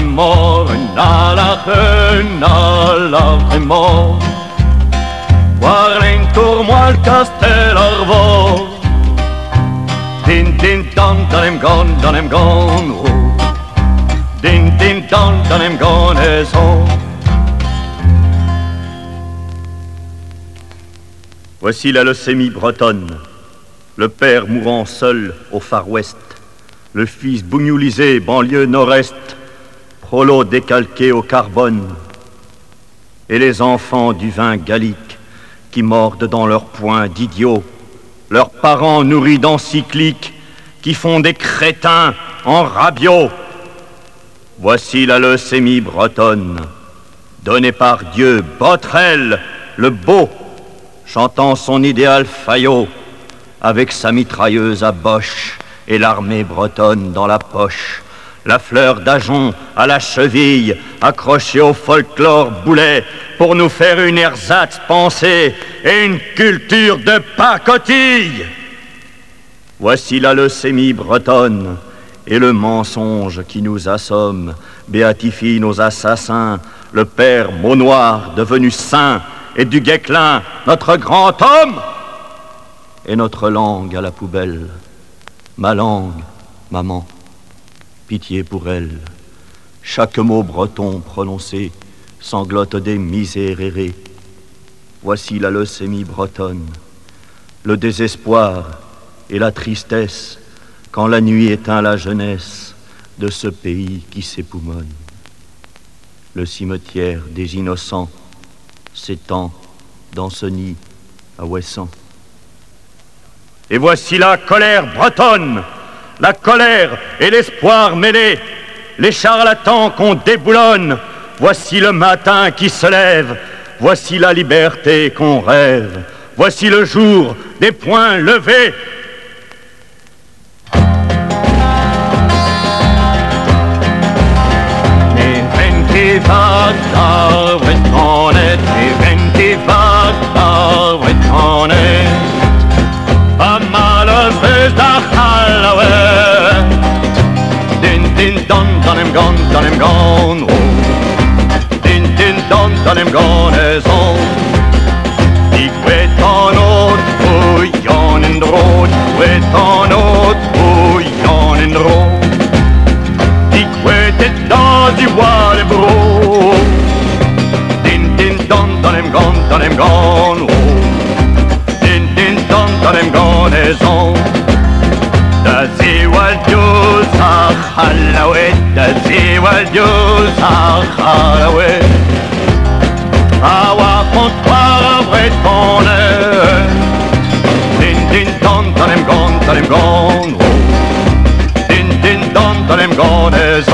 mort, na la mort. Warling tour moi le castel arvor. Din din dan dan em gon, oh. Din din dan em gon es on. Voici la leucémie bretonne, le père mourant seul au Far West, le fils bougnoulisé, banlieue nord-est, prolo décalqué au carbone, et les enfants du vin gallique qui mordent dans leurs poings d'idiots, leurs parents nourris d'encycliques qui font des crétins en rabiot. Voici la leucémie bretonne, donnée par Dieu, Botrel, le beau, chantant son idéal faillot, avec sa mitrailleuse à Boche et l'armée bretonne dans la poche, la fleur d'Ajon à la cheville, accrochée au folklore boulet, pour nous faire une ersatz pensée et une culture de pacotille. Voici la leucémie bretonne et le mensonge qui nous assomme, béatifie nos assassins, le père Maunoir devenu saint, et du Guesclin, notre grand homme, et notre langue à la poubelle. Ma langue, maman, pitié pour elle. Chaque mot breton prononcé sanglote des misérérés. Voici la leucémie bretonne, le désespoir et la tristesse quand la nuit éteint la jeunesse de ce pays qui s'époumonne. Le cimetière des innocents s'étend dans ce nid à Ouessant. Et voici la colère bretonne, la colère et l'espoir mêlés, les charlatans qu'on déboulonne. Voici le matin qui se lève, voici la liberté qu'on rêve, voici le jour des poings levés. Dan hem gone, oh. Din din dan hem gone is on. Ik weet dan nooit hoe Jan in de rood, weet dan nooit hoe Jan in de rood. Ik weet het dat die ware brood. Din din dan hem gone, oh. Din din dan hem gone is on. Da zie wat je zag, halawet, da zie wat je zag, halawet. Awa comptoir bretonne, din din dan hem gone, oh. Din din dan hem gone.